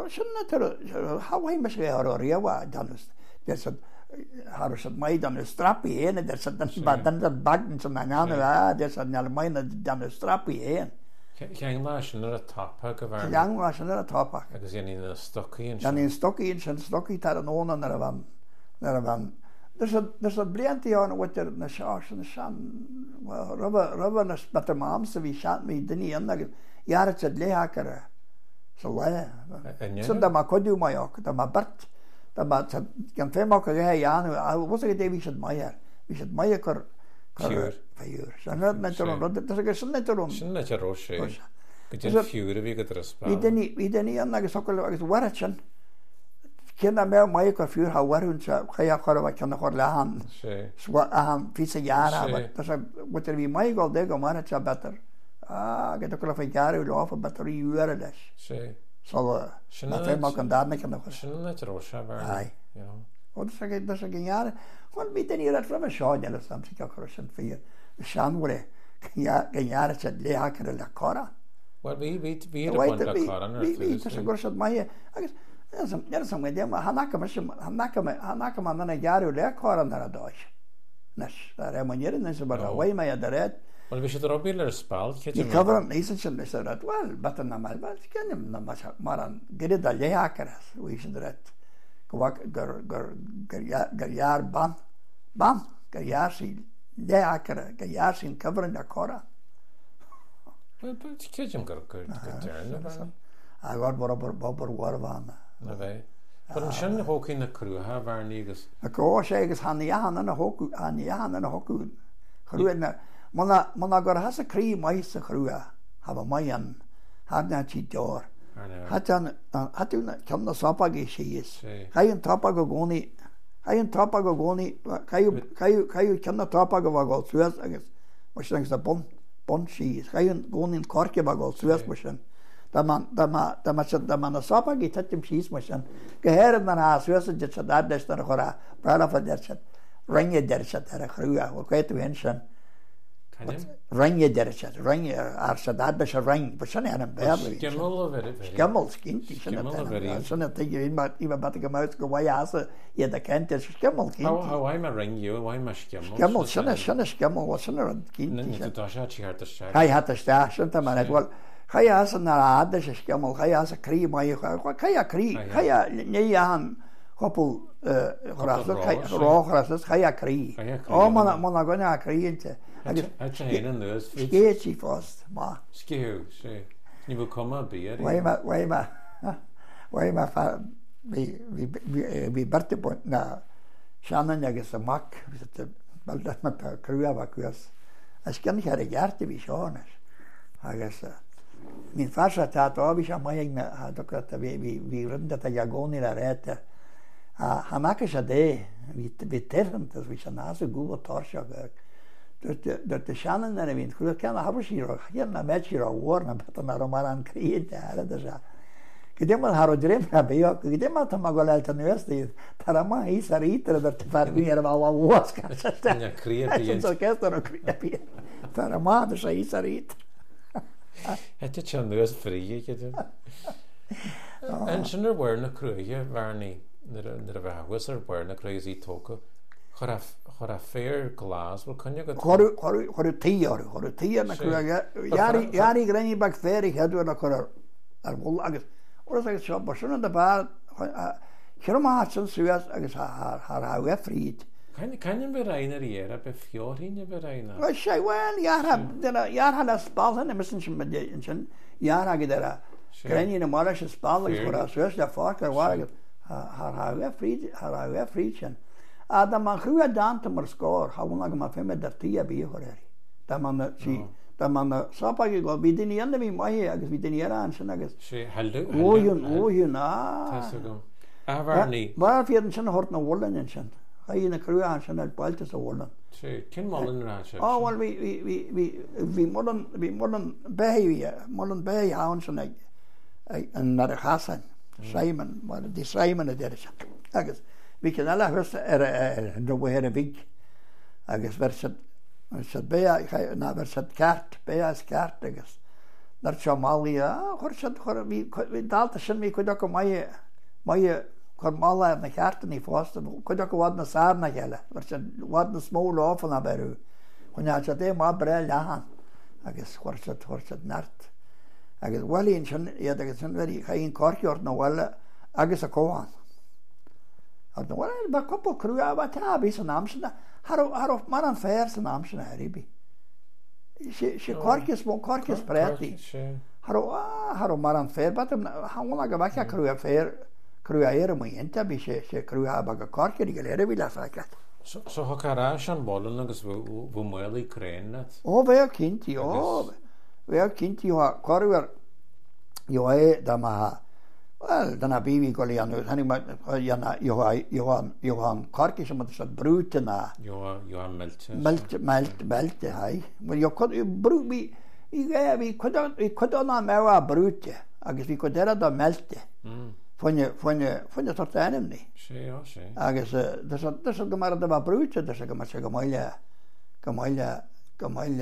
sin hahaim me sé ar riamha dan is har sit mai dan is strappi éine der sit dan dat bagden som an an der sit ne mai dan is strappi éin. Ceang lá sin ar a tappa go bhar. Ceang lá sin ar a tappa. Agus dhéana na stocaí an íon stocaí sin stocaí tar an ónan ar a bhan ar a bhan. Dus dat blianti aan wat er na schaars en shan. Rubber rubber na met de maam ze wie schat me dini en dat jaar het het lehaker. Zo le. Zo dat maar kodu mij ook. Dat maar bart. Dat maar het kan twee maken ja ja. Was ik het wie het mij. Wie het mij kar. Vuur. Vuur. Zo net met erom. Dat is een net erom. Sin net roosje. Beetje vuur wie het er spa. Wie dini wie dini en dat ook al warretjen. Kinda me mai ko fyr ha warun sa khaya khara wa kana khor lahan swa aham fi se yara ba tasa water vi mai gol de go mara cha better ah get ko fa yara lo fa better yura las sí so na te ma kan dadne kan ko sin net rosha var ai ja od sa ge das ge yara kon bi den yara from a shot de sam si ka khorsan fi shan wore ya ge yara cha le ha kar la khora well vi vi vi on la khora na vi tasa gorshat mai Er som med dem hanaka mas hanaka hanaka man na jaru le koran na dosh. Nas, daar man hier in so bara way my daret. Well we should robiller spal. Die cover is it should say that well, but na mal but kenem na mas maran gede da le hakras. We should ret. Kwak gar gar gar jaar ban. Ban, gar jaar si le hakra, gar jaar sin cover na kora. Well but kejem gar gar. I got borobar bobber warvan. Na bheith. But an sin hócaí na crútha bhar nígus. Na crú sé agus han jahan na hócu an jahan na hócu. Crú na mana mana gur has a crí mai sa crúa. Hava mai an had na tí dor. Hatan hatu na kam na sapagi sé is. Kai an tapago goni. Kai an tapago goni. Kai kai kai kam na tapago vagol suas agus. Was thinks the bon bon sí. Kai an goni korke vagol suas motion. Da man da ma da ma da man sapa gi tatim shis motion geher na ha suas je sadad des na khora prala fa der chat range der chat er khruya o kait wensen range der chat range ar sadad des range but shane an badly gemol of it gemol skin shane te ge in ma iba bat ge maut go way as ye da kent es gemol kin how how I ma ring you why ma gemol gemol shane shane gemol was shane kin ne ta sha chi hat sta hay hat sta shane man et wal Chaya as na ada se skemol chaya as krí mai chaya krí chaya ne han hopul grasl ro grasl chaya krí o man man gona kríinte at hen neus ski fast ma skiu sé ni bu koma be wai ma wai ma wai ma fa vi vi vi barte po na shanan ya ges mak vi baldat ma krua va kuas as kan ich hare jarte vi shonas hagas min farsa tat ob ich amai na dokrat vi vi vi runda ta jagoni la rete a hamaka shade vi vi ternt das vi shanas go torsha dat dat de shanan na vin kul kan habu shiro ja na mechiro warna patna romaran kriet ala da ja kidemal haro drem na beyo kidemal ta magolal ta nevesti tarama hi saritra dat farmi era vala waska ja kriet je so kestero kriet tarama da hi sarit het je chan neus frie je en sinner were na kruige varni na va was er were na crazy talk Choraf choraf fair glass wel kan je go Choru choru choru tiar choru tiar na kruige yari yari grani bak fair ik hadu na chorur ar wol agus or zeg so bashun da ba kirma hatsun suas agus har har ha fried kan kan je bereiner hier be fjorine bereiner was say well yar hab der yar hala spal han müssen schon mit in schon yar ha gedera grani na mala spal is for us ja fakar war har ha frí har ha fríchen. A da man chrúa dáanta mar scór, ha bhna go má féime dar tí a bí choréir. Da man si da man sapa go bí daine anna bhí mai agus bhí daine an sin agus. Sí, heldu. Óún óún á. Tá go. A bharní. Mar fiadan sin hort na bhlainn sin. Ha ína chrúa an sin ar bailte sa bhlainn. Sí, cin molin rá se. Á bhil bhí bhí bhí bhí molin bhí molin béhí molin béhí hán sin ag an nar a chasan. Simon, mar di Simon a déir se. Agus bhí cin eile thusa ar an dohhéir a bhíg agus bhar se bé ná bhar se ceart bé as ceart agus nar seo málaí a chuir se chur bhí dáalta sin bhí chuideach go mai mai chur mála na ceartan í fásta chuideach go bhád na sána cheile bhar se bhád na smó láfan a berú chuine se dé má bre lehan agus chuir se chuir se nart agus bhilíonn sin iad agus sin bhí chaon cóceart na bhile agus a cóháin. Ad no well ba couple cruá ba tabi san amsna har har mar an fair san amsna heribi she she corkis mo corkis preti har har mar an fair but ha wona ga ba cruá fair cruá era mo enta bi she she cruá ba ga corki digere bi la fakat so so hakara shan bolon agus vu moeli krenat o ve kinti o ve kinti ha corwer jo e da ma Well, dan heb ik wel aan het. En ik maak ja, Johan Johan Johan Karkis om het soort brute na. Johan Johan Melte. Melte Melte Melte hij. Maar je kon je broer wie ik heb ik kon ik kon dan aan mij wat brute. Agus wie kon daar dan Melte. Van je van je van je soort aan niet. Sí, ja, sí. Agus dus dat dus dat maar dat wat brute dus ik maar zeggen mooi mooi mooi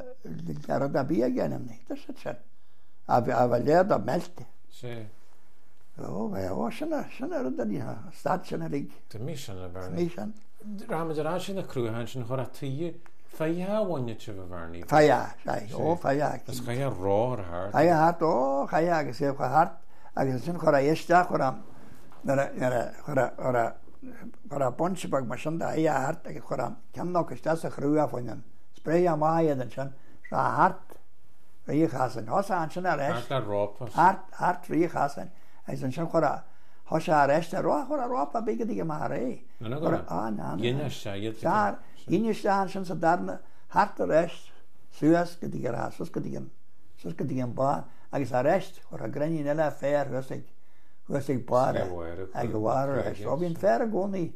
daar dat bij gaan niet. Dus het zijn. Abi abi leer dat Melte. Sí. Oh, ja, oh, sinna, sinna er dan ja, stad sinna rig. De mission a verni. Mission. Ramadar sin a cruú han sin chora tí faia wonne te verni. Faia, sai, oh, faia. Das ga ja roar hart. Faia hart, oh, faia, ge se hart. Agus sin chora esta chora nara nara chora ora chora ponche bag machanda ja hart, ge chora kan nok sta se cruúa fonnen. Spray am mai den sin. Sa hart. Rie gasen. Hosa an sinna rest. Hart ropa. Hart, hart rie gasen. Hij zijn schon chora hosha resta roa chora ropa bige dige mare. Ah na. Jena shayet. Daar in staan schon so darne harte rest. Suas ke dige rasos ke dige. Sus ke dige ba. Agus rest chora grani nella fair hosig. Hosig ba. Ai gwar rest. Robin fair goni.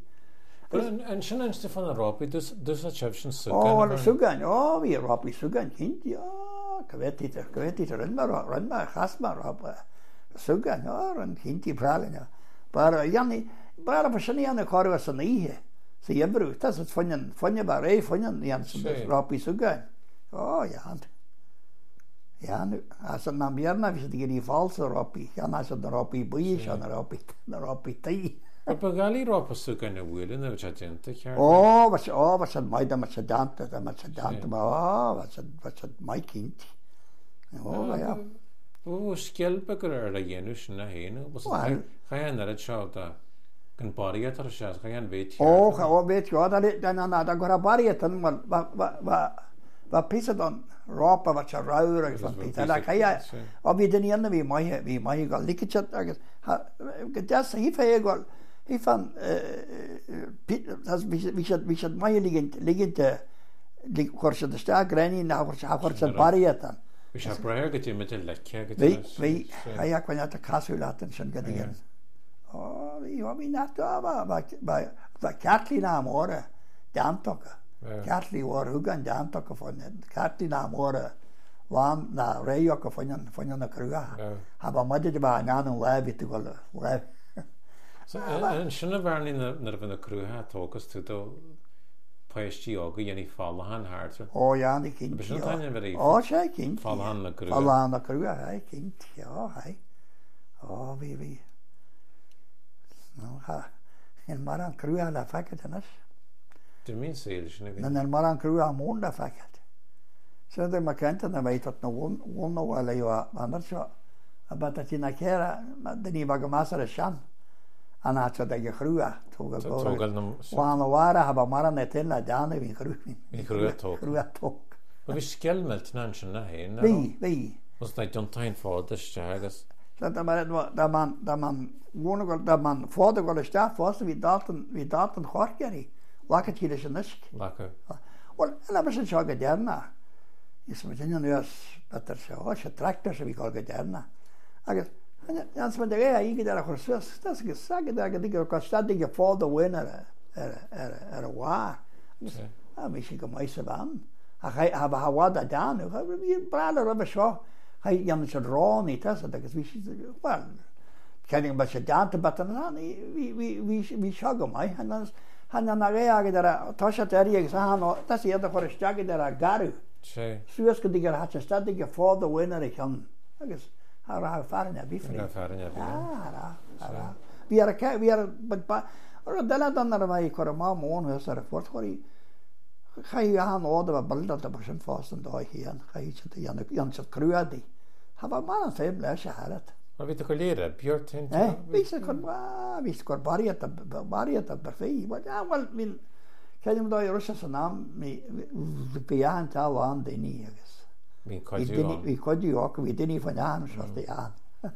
En schon Stefan Ropi dus dus a chefchen sugan. Oh, sugan. Oh, wie Ropi sugan kind. Ja, kvetit kvetit renma renma khasma ropa. Sugan, ja, en kinti pralen, ja. Maar Janni, bara verschillende Janne korva san ihe. Så jag brukar så fann fann jag bara fann Jan som Ropi Sugan. Oh, ja. Ja, nu alltså man bjärna visst det är falsa Ropi. Ja, alltså den Ropi bui, ja, den Ropi, den Ropi ti. Och gali Ropi Sugan är väl när jag tänkte kär. Oh, vad så vad så mig där så dant, där så dant, vad vad så vad så mig kind. Oh, ja. O skelbegur er a genus na hene. Was gaan er het shouta. Kan bariet er shas gaan weet je. Oh, ga weet je dat dan na da gora bariet dan maar wa wa wa wa pisa dan ropa wat je ruier van pita. Da kan je op die den ene wie mij wie mij gal likchat agus. Das hi fe gal. Hi van das wie wie wie het mij ligend ligend die korse de sta grani na korse korse bariet dan. Vi har bra get med till läcka get. Vi vi har jag kunnat ta kasulaten sen gedigen. Oh, vi har vi natt va va va Katlin amore. Dantoka. Katli var hugan dantoka från Katlin amore. Lam na reyoka från från na kruga. Ha ba madde ba nanen läbi till golla. Så en sjönne var ni när den kruga talkas till då Paischi og Jenny Fallahan hart. Oh ja, die kind. Oh, zij kind. Fallahan na kruga. Fallahan na kruga, hij kind. Ja, hij. Oh, wie wie. Nou, ha. En maran kruga la fakat anas. Det min säger det inte. Men en maran kruga månda fakat. Så det man kan inte när vet att någon någon eller jag annars så att tina kera, den i vagamasa shan. Ana cha da kruga toga toga wana wara haba mara netella dane vi kruga vi kruga tog kruga tog och vi skelmelt nanchen na hen vi vi was det don't time for det stagas dat man dat man dat man gewoon dat man vader wel staat vast wie dat wie dat een gorkeri laat hier is een nisk Lekker. wel en dat is een zaak daarna is met een neus beter zo als je tractor zo wie kan daarna aga ja als met de ja ik daar gesus dat is gezegd dat ik dat kan staan die vader winner er er er waar ah misschien kan mij ze van hij hebben hawa dat dan we praten over zo hij ja niet raar niet dat dat is wie wel kan ik beetje daar te batten wie wie wie wie schau mij en dan en dan naar ja daar tasje daar je zeggen dat is eerder voor een stukje daar garu Sí. Suas que diga hat stad diga for the winner ik kan agus har har farin ja bifri Ja, farin ja, ja ja we are ka we are but or dala dan naar wij kor ma moon is er fort gori ga je aan orde wat bal dat er zijn vast en daar hier ga je zit Jan Jan zit kruadi hebben maar een veel les gehad Maar weet je leren Björn tent eh wie ze kon wie ze kon bariat bariat perfect wat ja wel min kan je me daar Russische naam mee via een taal aan de niets Wie kan je ook wie kan je ook wie niet van aan zoals die aan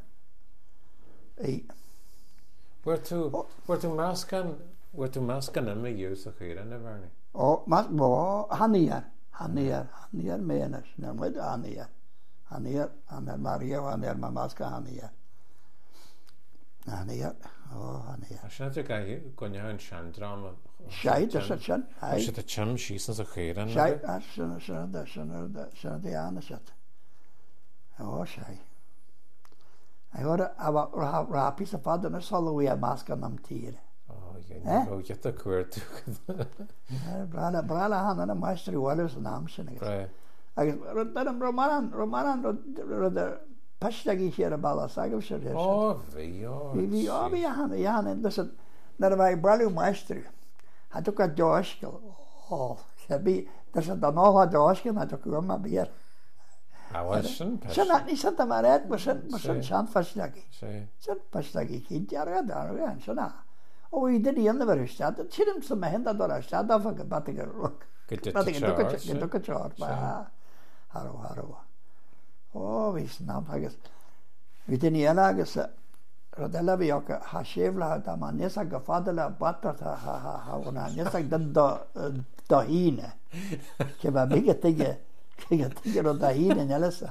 hey Where to where to maskan where to maskan en me use hier en never nie oh maar bo hanier hanier hanier menes nou met hanier hanier aan Maria hanier mamaska hanier hanier oh hanier Als je natuurlijk kan je een chandrama Schei, dat is het. Als je de chum schießen zo hier en Schei, dat is een zo'n dat zo'n dat zo'n die aan zit. Oh, schei. Hij hoorde, aber rapis op vader een solo weer masker nam tieren. Oh, je nou je te kort. Brala brala han en meester Wallace naam zijn. Right. Hij dat Romanan Romanan de pastagi hier bala sagen ze. Oh, wie ja. Wie ja, wie ja, ja, en dat is naar wij bralo meester. Had ook een doosje. Oh, sabi, dat is dan nog een doosje, maar dat kwam maar weer. Ah, was een pas. Ze had niet zat maar uit, maar ze maar ze zijn vastleggen. Sí. Ze vastleggen, kind jaar daar weer, zo na. Oh, je deed die andere weer staat. Dat zit hem zo met handen door staat af en wat ik er ook. Wat ik doe het, ik doe het zo, maar haro haro. Oh, wie snap ik. Wie die niet aangees. Rodella vi ook hashevla da man nesa gefadela batter ha ha ha ona nesa da da hine ke va bige tege ke tege da hine nelesa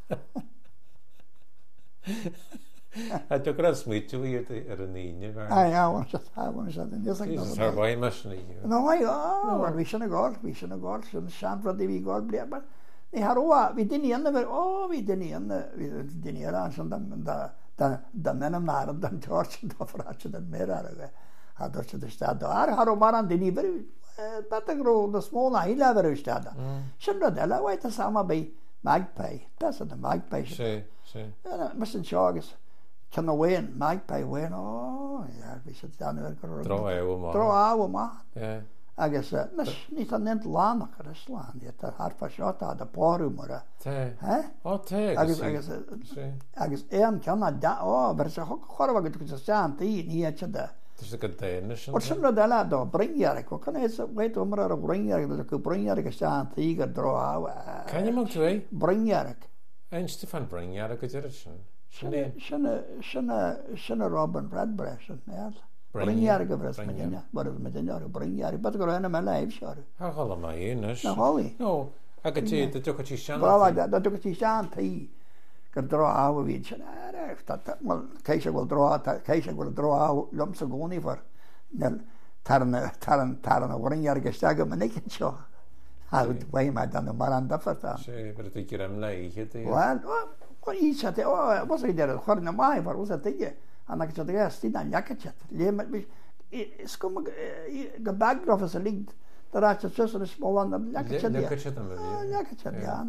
Het ook ras moet je weer er een nie waar. Ah ja, want dat ha want dat nesa Dat is waar maar nie. No ja, maar we zijn gol, we zijn gol, zo'n champ wat die gol blijven. Nee, haroa, we doen niet aan oh, we doen niet aan we doen niet aan zo'n dan dan dan men naar dan George dan vraagt je dat meer aan had dat ze staat daar haro maran die niet dat ik ro de small hila ver staat zijn dat la weet samen bij Magpie dat is de Magpie Sí, sí. ja maar zijn jogs kan win Magpie win oh ja we zit dan weer Trouw ouwe man. Trouw ouwe man Ja. agus nes niet aan net laan Rusland het haar pasjata de parumora Te. hè Oh, te. agus agus agus éan kan da oh maar ze ook gewoon wat ik staan die hier het da Dus ik het Danish. wat zijn dat daar daar bringjaar ik kan het weet om maar bringjaar dat ik bringjaar ik staan die draw Kan je maar twee? bringjaar En Stefan bring ja dat het is. Shana shana shana shana Robin Redbreast ja bringjaar ik was met ja maar met ja bringjaar ik wat gaan maar live show Ha allemaal in is. nou holy No, ik het je dat ook het staan. Brava dat dat ook het staan die kan draw ouwe weet je dat dat wel keisje wil draw keisje wil draw lom zo gewoon niet voor dan tarn tarn tarn bringjaar ik sta maar niet zo How way maar dan maar aan dat verstaan. Sí, pero te quieren leeg het. Wel, kon iets dat oh, was ik daar gewoon naar mij, maar was dat ding. En ik zei ja, stie dan jakketje. Le met me is kom de backdrop is linked. Daar had je tussen de small aan de jakketje. Jakketje dan weer. Ja, jakketje ja.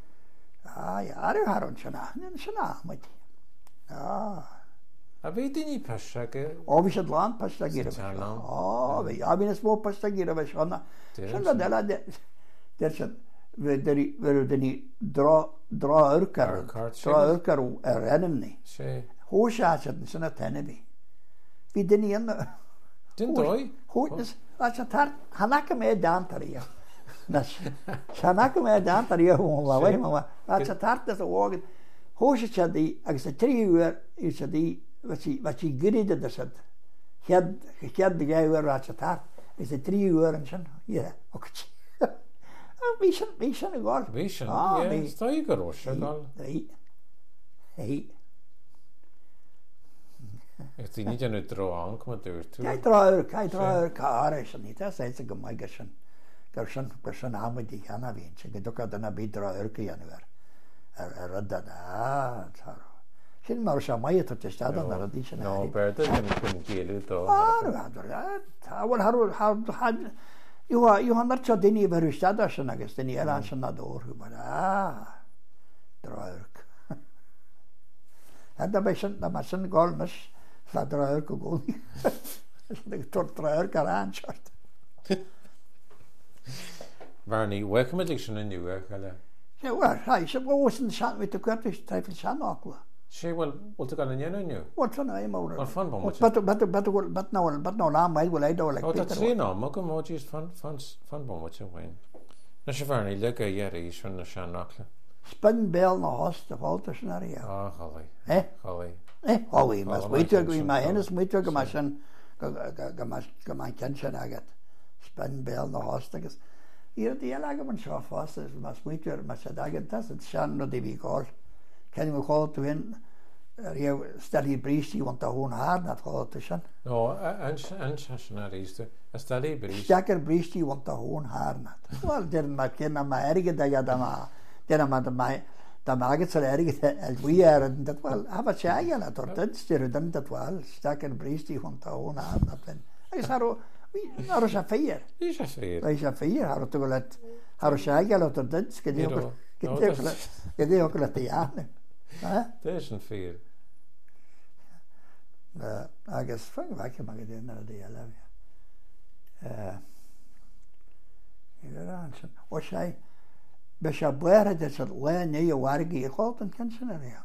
Ah, ja, er haron chana. Chana, met. Ja. Ah, weet je niet passakke? Oh, we zit land passagira. Oh, we ja, we is wel passagira we schon. Schon dat dat dat zit we de we de niet dra dra urkar. Dra urkar er enem nie. Sí. Hoe schaat het zijn het enem. We de niet in. Den doy. Hoe is als het hart hanake me dan taria. Das hanake me dan taria hoe we maar als het hart is ook Hósa sé dí agus a tríúir í sa dí wat sí gríide a sad chead chead de gaúir rá a tar is a tríúir an sin ie ocht. Bhí sin bhí sin a gáil. Bhí sin tá go se gáil. Hí. Gus tí ní anú dráán go dúir tú. Cai dráir cai dráir cá sin ní tá sé go maiige sin gur sin gur sin amidí cheanna bhín sin go ducha duna bí dráircaí anúir ar rudda á tá. Sin mar se maiad tu teistad an a dí sin. No beirte chun géú dó. Táhfuil had Johannar te daine bhar stad sin agus daine ar an sin na dóirú mar á dráirc. Heda bei sin na mar sin gáilmas le dráir go gcóí. Tuair dráir gar anseart. Bharnaí, bhfuil sin in nuair chaile? Sé bhar, ha, sé bhsin sean mit a cuirtis treifil sean ácla. Sé bhfuil bhil tú gan na nniu? Bhil san é mór. Ar fan bom. Bat bat bat bat ná bat ná lá maid bhil éidir le. Ó tá trí ná, má go módís fan fan fan bom te bhain. Na sé bharnaí le go dhéirí sin na sean ácla. Spin béal na hos de fáilta sin ar í. Á, chalaí. Eh? Chalaí. Eh, chalaí, mas muoite go má hénas muoite go mar sin go má cin sin agat. Spin béal na hos agus. Ír dí eile go man seo fás mas muoite mar sé agat tas sean nó dí bhí gáil. Ken go cháil tú hin ar stelí brístí want a hún hár na cháilta sin. No, an sin a ríiste. A stelí brístí. Steacar brístí want a hún hár na. Wel, dyr ma cyn am erigyd ag ad am dyr am ad am da magad sy'n erigyd el dwi er yn dad wel hafa siagan a tor dyd styr ydyn dad wel steacar brístí want a hún hár na blin. Agus haro haro sa ffeir. Í sé fér. Í sé ffeir haro tu golet haro siagan a tor dyd sgyddi o gyddi o golet i anu. Dés an fér. Agus fang bhace mag a dhéana a dí eile. O sé be se buire de se le ní a bhhargaí a cháilt an cin sin a ré.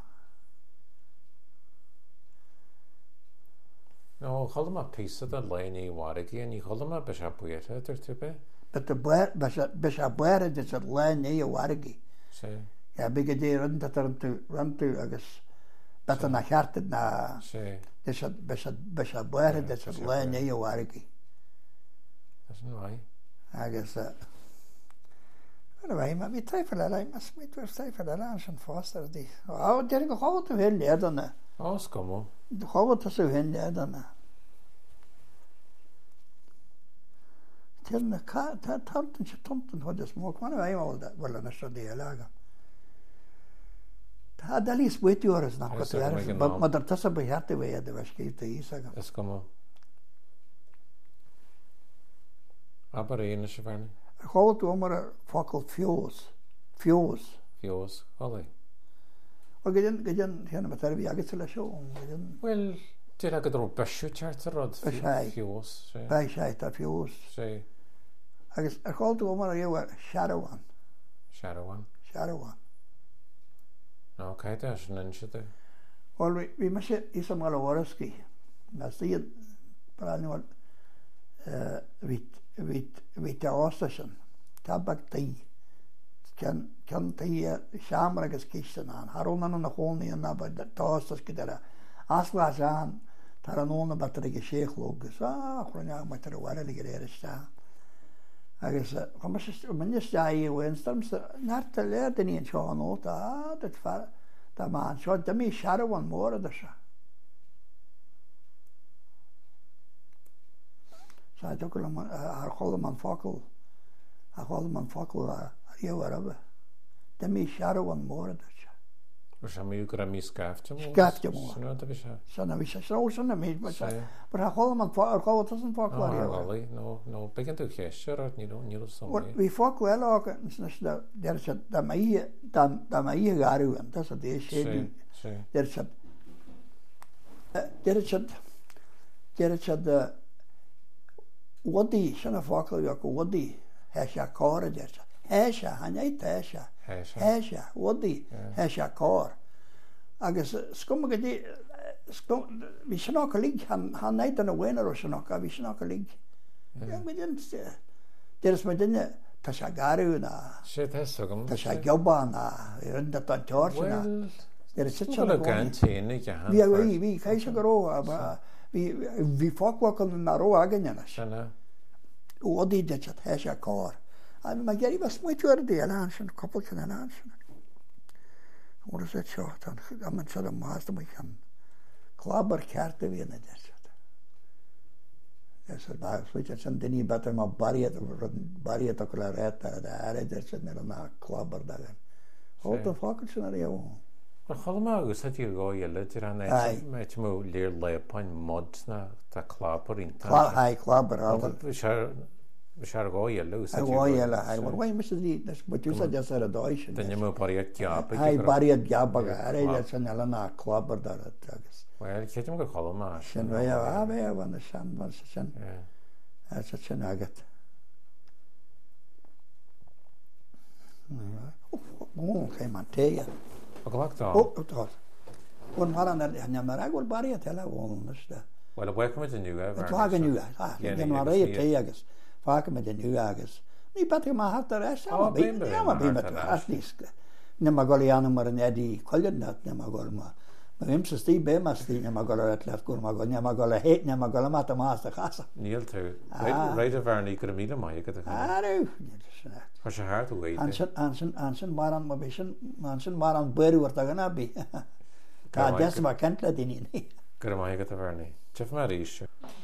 No, cholam a písa a léí bhhargaí a ní cholam a be se buire idir tú be? Be se buire de se le ní a bhhargaí. Sí. Ja, be go dé run dat run tú agus bet na cheartad na be se buire de se le ní a bhhargaí. That's right. Agus bhí má bhí treifil le mas mí tuair treifil le an sin fástar dí. Á déir go cháil tú hin léadanna. Á scomó. Cháil tú sú hin léadanna. Tíir na tartan se tontan chuid is mó mana bhí máil bhfuil an isra dí eile. Tá dalí sbuitiúras nach chu ar ma dar tas a beheartta bhé a bheith cíta ís agam. Is scomó. Aber éana se bharna. Cháil tú mar a focail fios. Fios. Fios, chalaí. Or go dtí chéanana mar tar bhí agus le seo. Well, tíir agad ró beisiú teart a rud fios. Bei sé tá fios. Sí. Agus ar cháil tú mar a dhéh Shadowhan. Shadowhan. Shadowhan. No, caiite as an inseadú. Well, bhí me sé is am gáil bhharascí. Mas tíad brainúil bhí te ásta sin. Tá bag taí. Cean taí seamar agus cístan an. Harúna na chónaí an nabad tástas go deire. Asla sean tar an óna batar ag séchlógus. Á, chruine mai tar a bhhaile ag réir istá. Agus minnisteí bhhain náirta léir den íon seo an óta á, dat fear tá má seo de mí Shadowhan mór a se. Sa do ar cholam an focail a cholam an focail a dhéh arabh. De mí Shadowhan mór a se. Mar sem mú go a mí scafte mór? Scafte mór. Sanna bhí se sró sanna mí mar a cholam an ar chotas an focail a dhéh. No, no, began tú chéiste ar ní ní som. Bhí focail eile ága déir se da í garúan, tas a dé sé déir se déir se déir se de wadi sinna focail bhí go wadi he se cáir a déir se. He se, han éit he se. He se, wadi he se cáir. Agus scum go dtí bhí sinná go lí han éit an a bhhéinar ó sinná a bhí sinná go lí. Déir is mar duine tá se garú na sé agam. Tá se geobán na i runda an teir sinna. Er is sit Wel gan tíine gan. Vi vi vi kaisa gro vi vi fokwa na ro aganna. Shanna. O di det chat hesha kar. An ma geri was moet yor de alansen koppel kan alansen. Or is it short an am chat a master we kan. Klabber karte vi na det chat. Es da switch chat deni better ma bariet bariet oklareta da are det chat na klabber da. What the fuck is na yo? Wel cholma agus hat you go yelle dir an met mo leer le pan mod na ta klapper in ta. Kla ai klabber al. We shall we shall go yelle. I go yelle. I want why mister die das but you said just a deutsch. Den mo bariet job. Ai bariet job ga are det chat na na klabber da tags. Wel ik het mo cholma. Sen we ja we van de san van sen. Ja. Das ist schon agat. Oh, kein Materia. Glakta. Oh, dat. Und war dann ja mal agol baria tela won nsta. Well, welcome to new ever. Het was nu. Ah, ja, maar rei teages. Vaak met de nu ages. Ni patje maar hart er is. Ja, maar ja, maar bij met aslis. Ne magoliano maar ne die kollen dat ne magol maar. Maar hem se sti bij maar sti ne magol het laat kom magol ne magol het ne magol maar te master gasa. Neil toe. Right right of Arnie could meet him I could. Ah, nee. Was je hard away. Ansen ansen ansen maran ma bisen ansen maran beru wordt gana bi. Ka des ma kent dat nie. Good my get the Arnie. Jeff Marish.